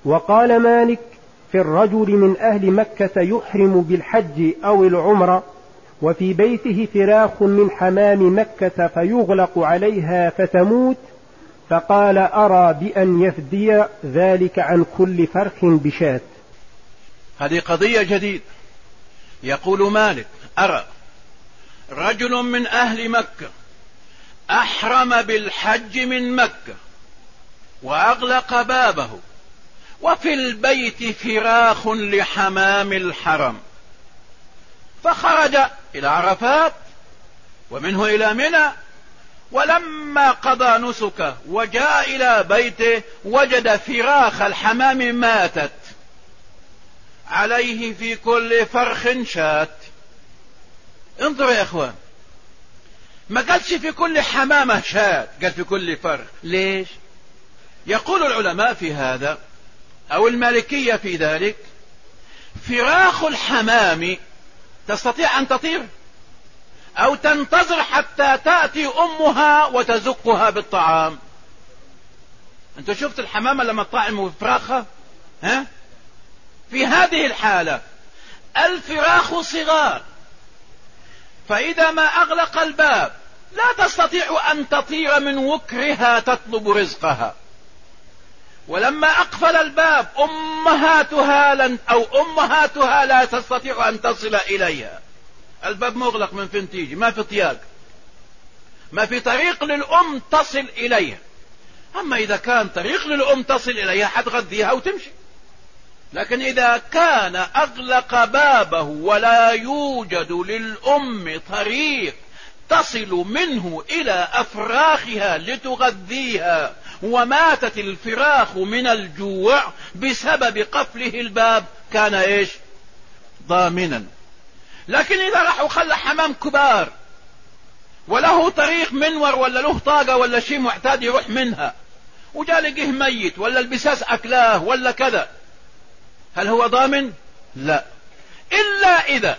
وقال مالك في الرجل من أهل مكة يحرم بالحج أو العمرة وفي بيته فراخ من حمام مكة فيغلق عليها فتموت، فقال أرى بأن يفدي ذلك عن كل فرخ بشاة. هذه قضية جديدة. يقول مالك أرى رجل من أهل مكة أحرم بالحج من مكة وأغلق بابه وفي البيت فراخ لحمام الحرم، فخرج إلى عرفات ومنه إلى منى، ولما قضى نسكه وجاء إلى بيته وجد فراخ الحمام ماتت، عليه في كل فرخ شاة. انظروا يا إخوان، ما قالش في كل حمامة شاة، قال في كل فرخ. ليش؟ يقول العلماء في هذا أو المالكية في ذلك: فراخ الحمام تستطيع أن تطير أو تنتظر حتى تأتي أمها وتزقها بالطعام. أنت شفت الحمامة لما تطعم فراخها؟ ها؟ في هذه الحالة الفراخ صغار، فإذا ما أغلق الباب لا تستطيع أن تطير من وكرها تطلب رزقها، ولما أقفل الباب أمهاتها لا تستطيع أن تصل إليها. الباب مغلق، من فين تيجي؟ ما في طياق، ما في طريق للأم تصل إليها. أما إذا كان طريق للأم تصل إليها حتغذيها وتمشي. لكن إذا كان أغلق بابه ولا يوجد للأم طريق تصل منه إلى أفراخها لتغذيها، وماتت الفراخ من الجوع بسبب قفله الباب، كان إيش؟ ضامنا. لكن إذا راح وخلى حمام كبار وله طريق منور ولا له طاقة ولا شيء معتاد يروح منها، وجاء لقيه ميت ولا البساس أكلاه ولا كذا، هل هو ضامن؟ لا، إلا إذا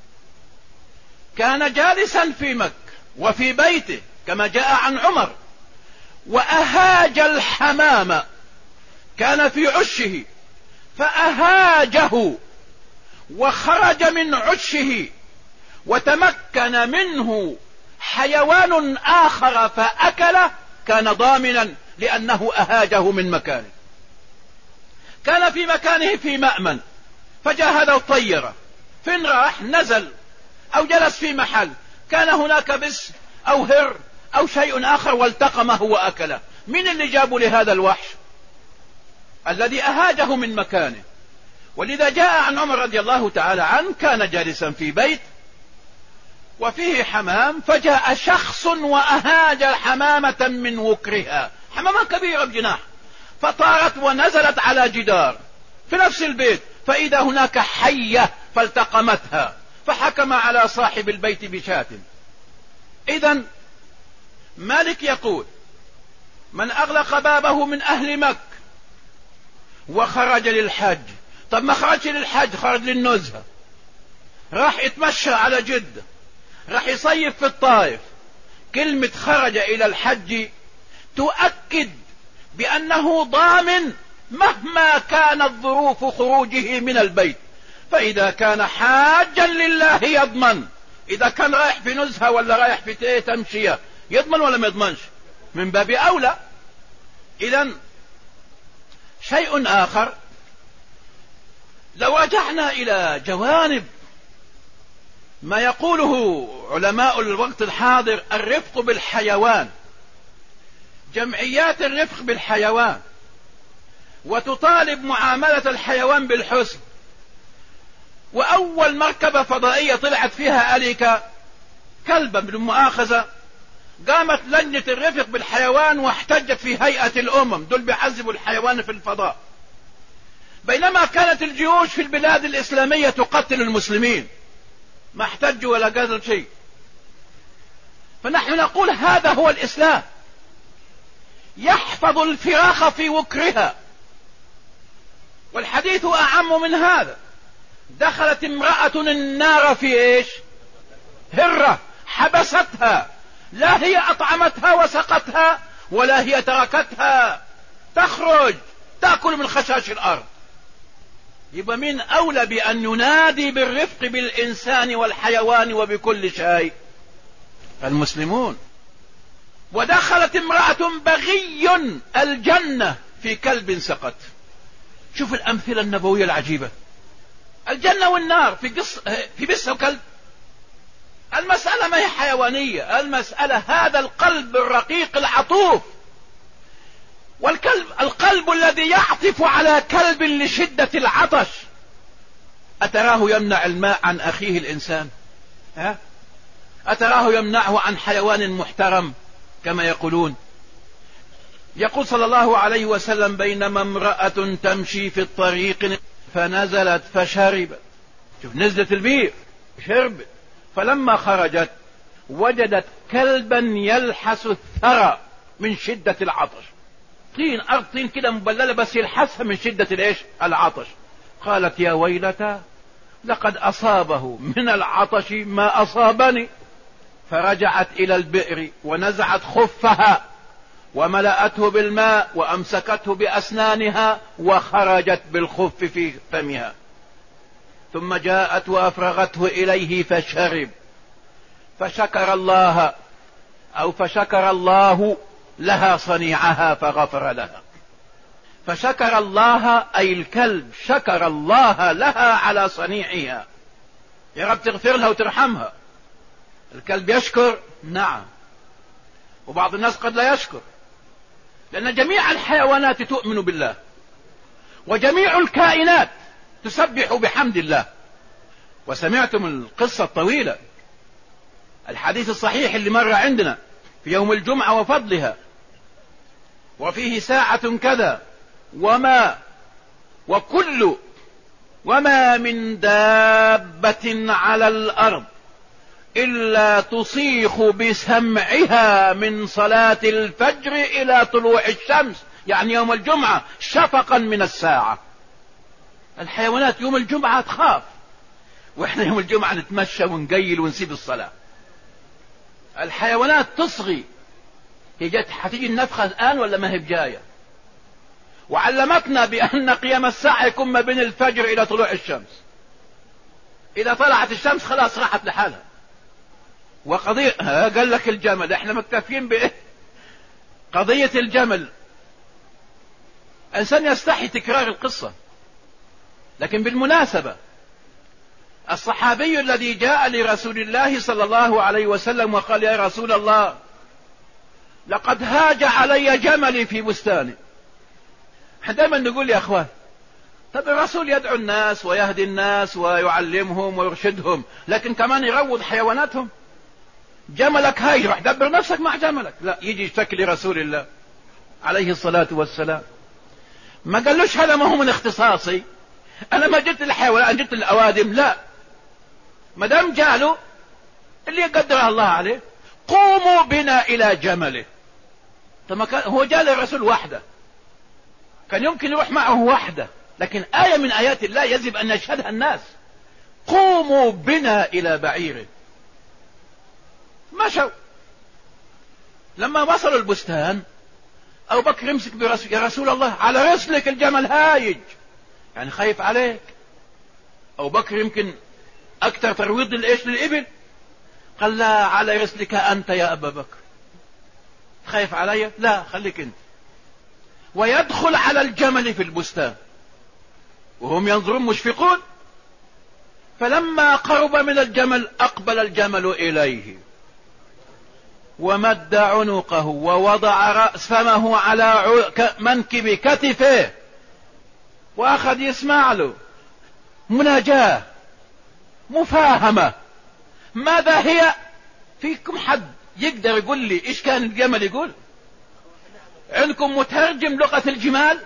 كان جالسا في مكة وفي بيته كما جاء عن عمر، وأهاج الحمام، كان في عشه فأهاجه وخرج من عشه وتمكن منه حيوان آخر فأكله، كان ضامنا لأنه أهاجه من مكانه. كان في مكانه في مأمن، فجاء هذا الطيرة، فين راح؟ نزل أو جلس في محل كان هناك بس أو هر أو شيء آخر والتقمه وأكله. من اللي جابوا لهذا الوحش؟ الذي أهاجه من مكانه. ولذا جاء عن عمر رضي الله تعالى عنه، كان جالسا في بيت وفيه حمام، فجاء شخص وأهاج حمامة من وكرها، حمامة كبيرة بجناح، فطارت ونزلت على جدار في نفس البيت، فإذا هناك حية فالتقمتها، فحكم على صاحب البيت بشاة. إذن مالك يقول: من أغلق بابه من أهل مكة وخرج للحج. طب ما خرج للحج، خرج للنزهة، راح يتمشى على جدة، راح يصيف في الطائف. كلمة خرج إلى الحج تؤكد بأنه ضامن مهما كانت ظروف خروجه من البيت. فإذا كان حاجا لله يضمن، إذا كان رايح في نزهة ولا رايح في تمشية يضمن ولا ما يضمنش؟ من باب أولى. إذن شيء آخر، لو رجعنا إلى جوانب ما يقوله علماء الوقت الحاضر، الرفق بالحيوان، جمعيات الرفق بالحيوان، وتطالب معاملة الحيوان بالحسن. وأول مركبة فضائية طلعت فيها أليكا كلبا بالمؤاخذة، قامت لجنة الرفق بالحيوان واحتجت في هيئة الأمم، دول بيعذبوا الحيوان في الفضاء، بينما كانت الجيوش في البلاد الإسلامية تقتل المسلمين، ما احتجوا ولا قالوا شيء. فنحن نقول هذا هو الإسلام، يحفظ الفراخ في وكرها. والحديث أعم من هذا، دخلت امرأة النار في ايش؟ هرة، حبستها، لا هي أطعمتها وسقتها ولا هي تركتها تخرج، تأكل من خشاش الأرض. يبقى مين أولى بأن ينادي بالرفق بالإنسان والحيوان وبكل شيء؟ المسلمون. ودخلت امرأة بغي الجنة في كلب سقط. شوف الأمثلة النبوية العجيبة. الجنة والنار في بس وكلب. المسألة ما هي حيوانية، المسألة هذا القلب الرقيق العطوف. القلب الذي يعطف على كلب لشدة العطش، أتراه يمنع الماء عن أخيه الإنسان؟ أتراه يمنعه عن حيوان محترم كما يقولون؟ يقول صلى الله عليه وسلم: بينما امرأة تمشي في الطريق فنزلت فشربت. شوف، نزلت البير شربت، فلما خرجت وجدت كلبا يلحس الثرى من شدة العطش. طين، أرض طين كده مبللة، بس يلحسها من شدة العطش. قالت: يا ويلتى، لقد أصابه من العطش ما أصابني. فرجعت إلى البئر ونزعت خفها وملأته بالماء وأمسكته بأسنانها وخرجت بالخف في فمها، ثم جاءت وأفرغته إليه فشرب. فشكر الله لها صنيعها فغفر لها. فشكر الله، أي الكلب شكر الله لها على صنيعها. يا رب تغفر لها وترحمها. الكلب يشكر، نعم، وبعض الناس قد لا يشكر، لأن جميع الحيوانات تؤمن بالله، وجميع الكائنات تسبح بحمد الله. وسمعتم القصة الطويلة، الحديث الصحيح اللي مر عندنا في يوم الجمعة وفضلها، وفيه ساعة كذا وما من دابة على الأرض إلا تصيخ بسمعها من صلاة الفجر إلى طلوع الشمس، يعني يوم الجمعة، شفقا من الساعة. الحيوانات يوم الجمعة تخاف، وإحنا يوم الجمعة نتمشى ونقيل ونسيب الصلاة. الحيوانات تصغي. هتيجي النفخة الآن ولا ما هي بجاية؟ وعلمتنا بأن قيام الساعة يكون ما بين الفجر إلى طلوع الشمس. إذا طلعت الشمس خلاص راحت لحالها. وقضية قال لك الجمل، احنا مكتفين بإيه؟ قضية الجمل، إنسان يستحي تكرار القصة. لكن بالمناسبة، الصحابي الذي جاء لرسول الله صلى الله عليه وسلم وقال: يا رسول الله، لقد هاج علي جملي في بستاني. دائما نقول يا أخوان، طب الرسول يدعو الناس ويهدي الناس ويعلمهم ويرشدهم، لكن كمان يروض حيواناتهم. جملك هاي، روح دبر نفسك مع جملك. لا، يجي يشتكي لرسول الله عليه الصلاة والسلام. ما قالوش هذا ما هو من اختصاصي، أنا ما جبت الحيوانات، أنا جبت الأوادم. لا، ما دام جاله اللي يقدر الله عليه، قوموا بنا إلى جمله. طب هو جاء الرسول وحده، كان يمكن يروح معه وحده، لكن آية من آيات الله يجب أن يشهدها الناس. قوموا بنا إلى بعيره. مشوا. لما وصلوا البستان، أبو بكر يمسك برسول: يا رسول الله، على رسلك، الجمل هايج، يعني خايف عليك. أبو بكر يمكن أكثر ترويض للإبل. قال: لا، على رسلك أنت يا أبا بكر. خايف علي؟ لا، خليك أنت. ويدخل على الجمل في البستان وهم ينظرون مشفقون. فلما قرب من الجمل أقبل الجمل إليه ومد عنقه ووضع فمه على منكب كتفه وأخذ يسمع له. مناجاة، مفاهمة. ماذا هي؟ فيكم حد يقدر يقول لي إيش كان الجمل يقول؟ عندكم مترجم لغة الجمال؟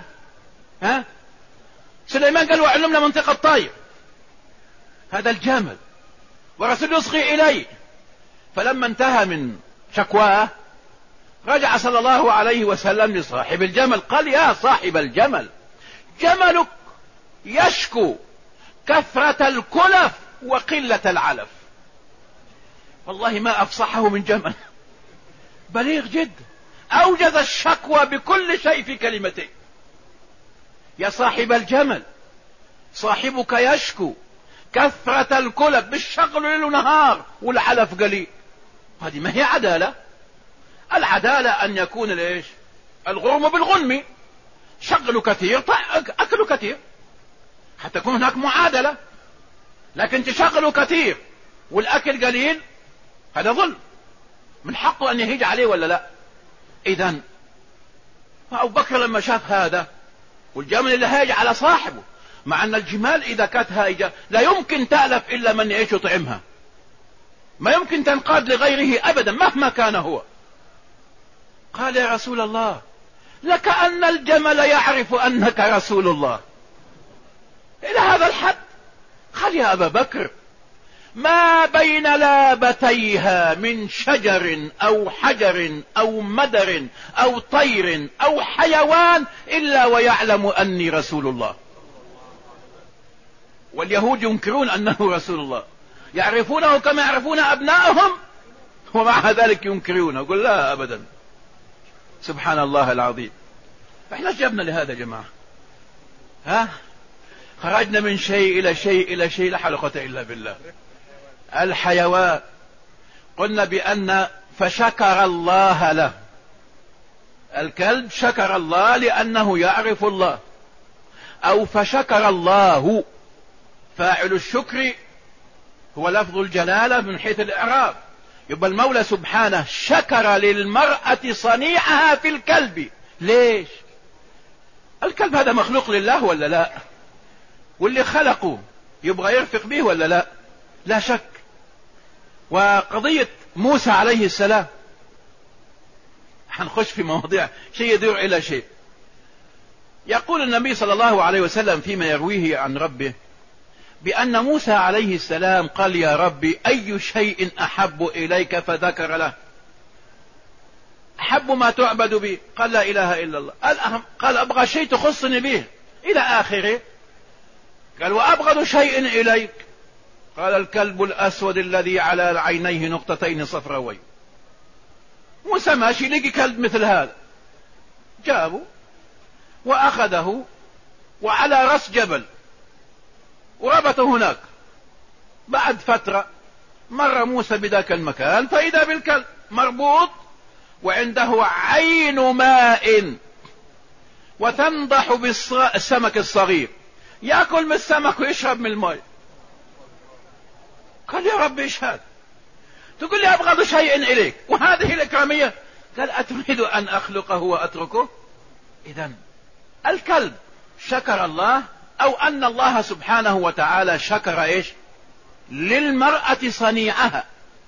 سليمان قال: وعلمنا منطقة الطير. هذا الجمل، ورسول يصغي إليه. فلما انتهى من شكواه رجع صلى الله عليه وسلم لصاحب الجمل، قال: يا صاحب الجمل، جملك يشكو كثرة الكلف وقلة العلف. والله ما أفصحه من جمل، بليغ جدا، أوجز الشكوى بكل شيء في كلمتين. يا صاحب الجمل، صاحبك يشكو كثرة الكلب بالشغل ليل ونهار والعلف قليل. هذه ما هي عدالة. العدالة أن يكون ليش الغرم بالغنم، شغل كثير أكل كثير، حتى يكون هناك معادلة. لكن تشغل كثير والأكل قليل، هذا ظلم، من حقه أن يهيج عليه ولا لا؟ إذن أبو بكر لما شاف هذا والجمل اللي هايج على صاحبه، مع أن الجمال إذا كانت هايجة لا يمكن تألف إلا من يعيش يطعمها، ما يمكن تنقاد لغيره أبدا مهما كان هو. قال يا رسول الله لكأن الجمل يعرف أنك رسول الله، إلى هذا الحد. قال يا أبا بكر ما بين لابتيها من شجر أو حجر أو مدر أو طير أو حيوان إلا ويعلم أني رسول الله. واليهود ينكرون أنه رسول الله، يعرفونه كما يعرفون أبنائهم، ومع ذلك ينكرونه. يقول لا أبدا. سبحان الله العظيم. احنا جبنا لهذا يا جماعة، خرجنا من شيء إلى شيء إلى شيء، لا حول ولا قوة إلا بالله. الحيوان قلنا بأن فشكر الله له، الكلب شكر الله لأنه يعرف الله، أو فشكر الله، فاعل الشكر هو لفظ الجلالة من حيث الإعراب. يبقى المولى سبحانه شكر للمرأة صنيعها في الكلب. ليش؟ الكلب هذا مخلوق لله ولا لا؟ واللي خلقه يبغى يرفق به ولا لا؟ لا شك. وقضية موسى عليه السلام، حنخش في مواضيع شيء يدور إلى شيء. يقول النبي صلى الله عليه وسلم فيما يرويه عن ربه بأن موسى عليه السلام قال يا ربي أي شيء أحب إليك، فذكر له أحب ما تعبد به، قال لا إله إلا الله. الأهم قال أبغى شيء تخصني به إلى آخره. قال وأبغض شيء إليك، قال الكلب الأسود الذي على عينيه نقطتين صفراوين. موسى ماشي لقي كلب مثل هذا، جابه وأخذه وعلى رأس جبل وربطه هناك. بعد فترة مر موسى بذاك المكان فإذا بالكلب مربوط وعنده عين ماء وتنضح بالسمك الصغير، يأكل من السمك ويشرب من الماء. قال يا رب ايش هذا؟ تقول لي أبغض شيء إليك وهذه الإكرامية؟ قال أتريد أن أخلقه وأتركه؟ إذن الكلب شكر الله، أو أن الله سبحانه وتعالى شكر إيش للمرأة صنيعها.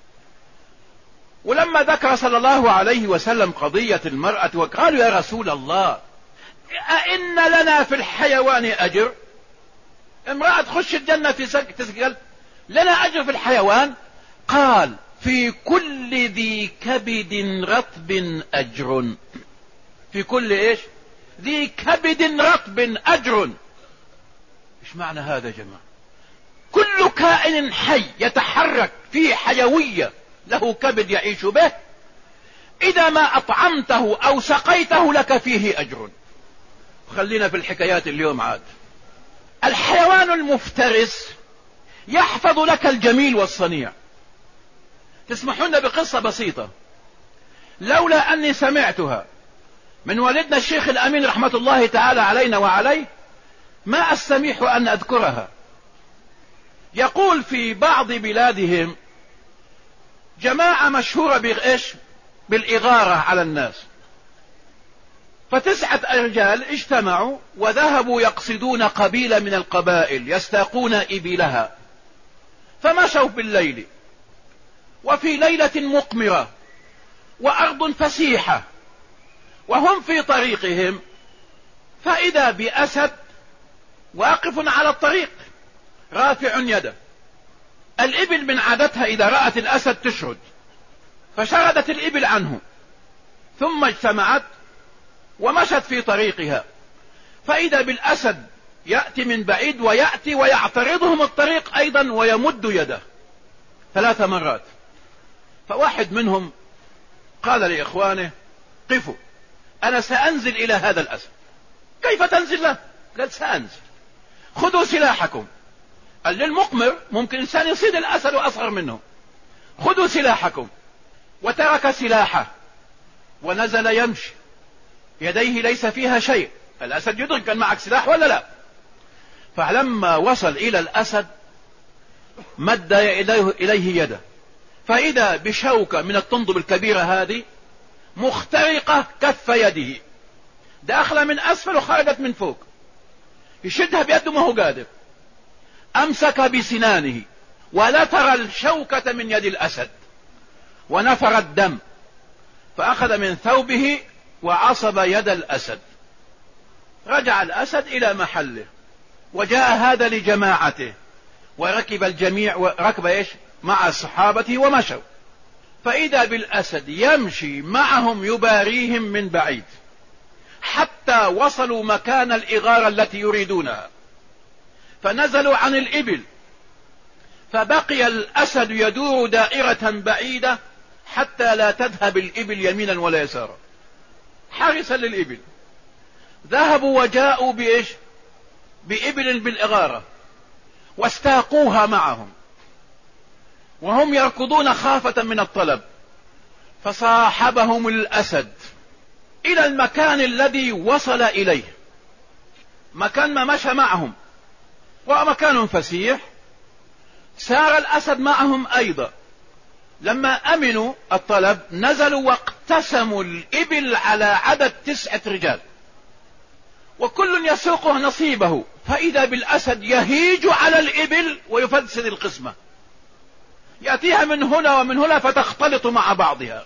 ولما ذكر صلى الله عليه وسلم قضية المرأة وقالوا يا رسول الله أئن لنا في الحيوان أجر؟ امرأة تخش الجنة تسأل لنا أجر في الحيوان؟ قال في كل ذي كبد رطب أجر. في كل إيش؟ ذي كبد رطب أجر. إيش معنى هذا يا جماعة؟ كل كائن حي يتحرك فيه حيوية له كبد يعيش به، إذا ما أطعمته أو سقيته لك فيه أجر. خلينا في الحكايات اليوم عاد. الحيوان المفترس يحفظ لك الجميل والصنيع. تسمحون بقصة بسيطة لولا أني سمعتها من والدنا الشيخ الأمين رحمة الله تعالى علينا وعليه ما أستميح أن أذكرها. يقول في بعض بلادهم جماعة مشهورة بإيش؟ بالإغارة على الناس. فتسعة رجال اجتمعوا وذهبوا يقصدون قبيلة من القبائل يستاقون إبلها، فمشوا بالليل وفي ليلة مقمرة وأرض فسيحة، وهم في طريقهم فإذا بأسد واقف على الطريق رافع يده. الإبل من عادتها إذا رأت الأسد تشرد، فشردت الإبل عنه ثم اجتمعت ومشت في طريقها، فإذا بالأسد يأتي من بعيد ويأتي ويعترضهم الطريق أيضا ويمد يده 3 مرات. فواحد منهم قال لإخوانه قفوا، أنا سأنزل إلى هذا الأسد. كيف تنزل له؟ قال سأنزل. خذوا سلاحكم. قال للمقمر ممكن إنسان يصيد الأسد وأصغر منه. خذوا سلاحكم. وترك سلاحه ونزل يمشي، يديه ليس فيها شيء. الأسد يدرك كان معك سلاح ولا لا. فلما وصل إلى الأسد مد إليه يده، فإذا بشوكة من الطندب الكبيرة هذه مخترقة كف يده، داخلة من أسفل وخرجت من فوق. يشدها بيده ما هو قادر. أمسك بسنانه ولا ترى الشوكة من يد الأسد، ونفر الدم، فأخذ من ثوبه وعصب يد الأسد. رجع الأسد إلى محله، وجاء هذا لجماعته، وركب الجميع وركب إيش مع صحابته ومشوا. فإذا بالأسد يمشي معهم يباريهم من بعيد حتى وصلوا مكان الإغارة التي يريدونها، فنزلوا عن الإبل، فبقي الأسد يدور دائرة بعيدة حتى لا تذهب الإبل يمينا ولا يسارا، حارسا للإبل. ذهبوا وجاءوا بإيش بإبل بالإغارة واستاقوها معهم، وهم يركضون خافة من الطلب. فصاحبهم الأسد إلى المكان الذي وصل إليه، مكان ما مشى معهم، ومكان فسيح. سار الأسد معهم أيضا. لما أمنوا الطلب نزلوا واقتسموا الإبل على عدد 9 رجال، وكل يسوقه نصيبه. فإذا بالأسد يهيج على الإبل ويفسد القسمة، يأتيها من هنا ومن هنا فتختلط مع بعضها.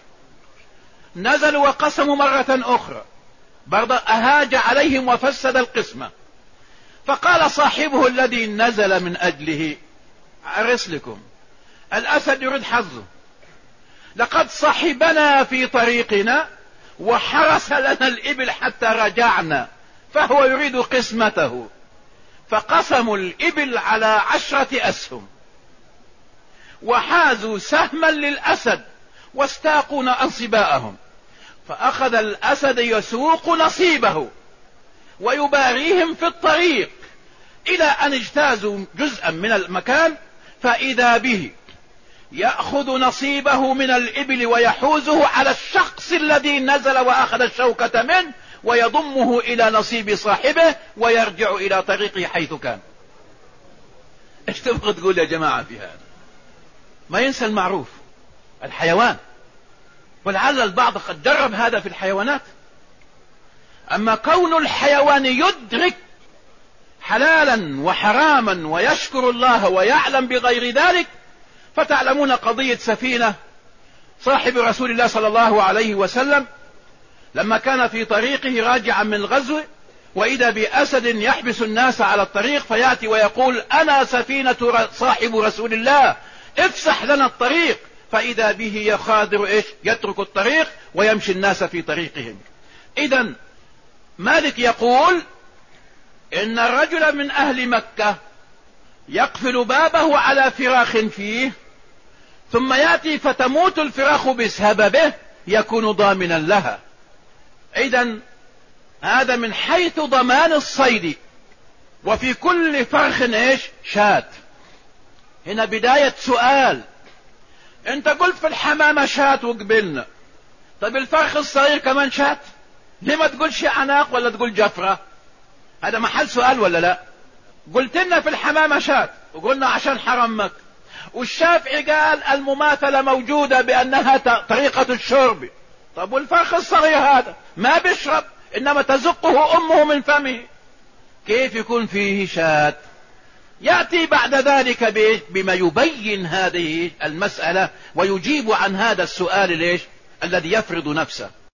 نزلوا وقسموا مرة أخرى، برضه أهاج عليهم وفسد القسمة. فقال صاحبه الذي نزل من أجله: رسلكم، الأسد يريد حظه، لقد صحبنا في طريقنا وحرس لنا الإبل حتى رجعنا، فهو يريد قسمته. فقسموا الإبل على 10 أسهم، وحازوا سهما للأسد واستاقوا أنصباءهم. فأخذ الأسد يسوق نصيبه ويباريهم في الطريق إلى أن اجتازوا جزءا من المكان، فإذا به يأخذ نصيبه من الإبل ويحوزه على الشخص الذي نزل وأخذ الشوكة منه، ويضمه إلى نصيب صاحبه ويرجع إلى طريقه حيث كان. ايش تبغى تقول يا جماعة في هذا؟ ما ينسى المعروف، الحيوان. ولعل البعض قد جرب هذا في الحيوانات. أما كون الحيوان يدرك حلالا وحراما ويشكر الله ويعلم بغير ذلك، فتعلمون قضية سفينة صاحب رسول الله صلى الله عليه وسلم لما كان في طريقه راجعا من الغزو، وإذا بأسد يحبس الناس على الطريق، فيأتي ويقول: أنا سفينة صاحب رسول الله، افسح لنا الطريق. فإذا به يخاذر يترك الطريق ويمشي الناس في طريقهم. إذن مالك يقول إن الرجل من أهل مكة يقفل بابه على فراخ فيه، ثم يأتي فتموت الفراخ بسببه، يكون ضامنا لها. إذن هذا من حيث ضمان الصيد. وفي كل فرخ شاة. هنا بداية سؤال. انت قلت في الحمامة شاة وقبلنا، طب الفرخ الصغير كمان شاة؟ ليه ما تقولش عناق ولا تقول جفرة؟ هذا محل سؤال ولا لا؟ قلت لنا في الحمامة شاة وقلنا عشان حرم مكة، والشافعي قال المماثلة موجودة بأنها طريقة الشرب. طب والفرخ الصغير هذا ما بيشرب، إنما تزقه أمه من فمه، كيف يكون فيه شاة؟ يأتي بعد ذلك بما يبين هذه المسألة ويجيب عن هذا السؤال الذي يفرض نفسه.